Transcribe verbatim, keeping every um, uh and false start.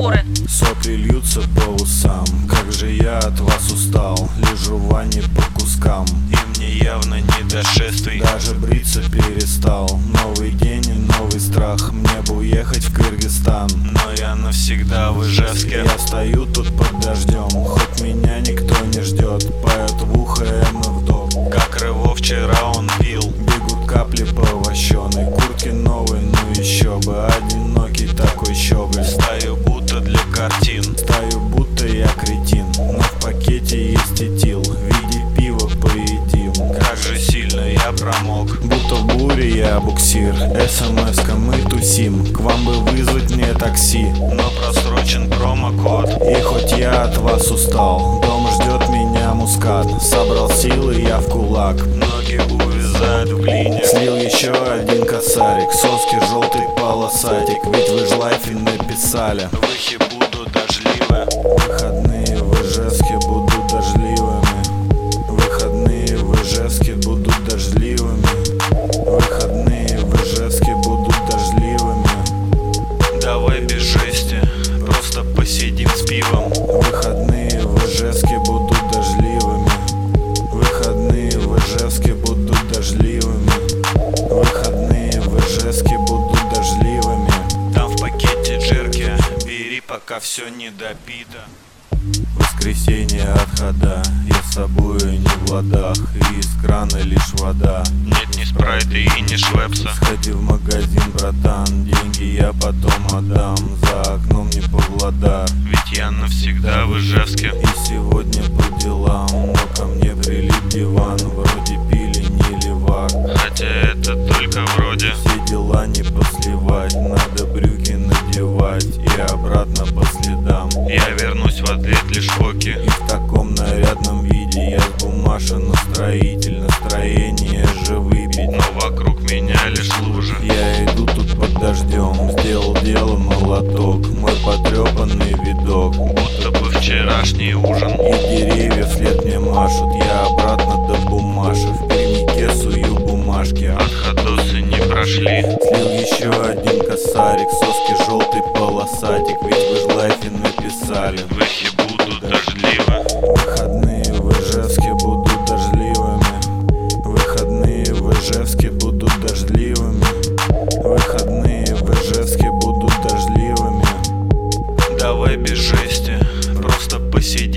разговоры. Сопли льются по усам, как же я от вас устал. Лежу в ванне по кускам, и мне явно не до шествий. Даже бриться перестал. Новый день и новый страх. Мне бы уехать в Кыргызстан, но я навсегда в Ижевске. Я стою тут под дождем, хоть меня никто не ждет. Поет в ухо МФ Док, как Рыво вчера он пил. Бегут капли по вощеной куртке новой, ну еще бы. Одинокий такой щеголь. Стою будто для картин, стою будто я кретин. Но в пакете есть этил, в виде пива поедим. Как же сильно я промок, будто в буре я буксир. СМС-ка мы тусим, к вам бы вызвать мне такси, но просрочен промокод. И хоть я от вас устал, дома ждет меня мускат. Собрал силы я в кулак, ноги увязают в глине. Слил еще один косарик, соски желтый полосатик. Ведь вы ж лайфи написали, выхи будут дождливы. Выходные в Ижевске будут дождливыми. Выходные в Ижевске будут дождливыми. Выходные в Ижевске будут дождливыми. Давай без жести, просто посидим с пивом. Выходные в Ижевске будут дождливыми. Выходные в Ижевске будут дождливыми. Выходные в Ижевске будут дождливыми. Там в пакете джерки, бери, пока все не допито. Воскресенье отхода, я с собой не в ладах. И из крана лишь вода. Нет ни спрайта и ни швепса. Сходи в магазин, братан, деньги я потом отдам. За окном не Павлодар, ведь я навсегда в Ижевске. И сегодня по делам, но ко мне прилип диван. Вроде пили не левак, хотя это только вроде. Все дела не посливать, надо брюки надевать и обратно по следам. Я вернусь в ответ лишь фоки. И в таком нарядном виде я с бумажен строитель. Настроение же выпить, но вокруг меня лишь лужи. Я иду тут под дождем, сделал дело молоток. Мой потрепанный видок, будто бы вчерашний ужин. И деревья вслед мне машут, я обратно до бумажи. В перемике сую бумажки, отходосы не прошли. Слил еще один косарик, соски желтый полосатик. Ведь вы ж лайфи написали, выхи будут дождливы. Выходные в Ижевске будут дождливыми. Выходные в Ижевске будут дождливыми. Выходные в Ижевске будут дождливыми. Давай без жести, просто посиди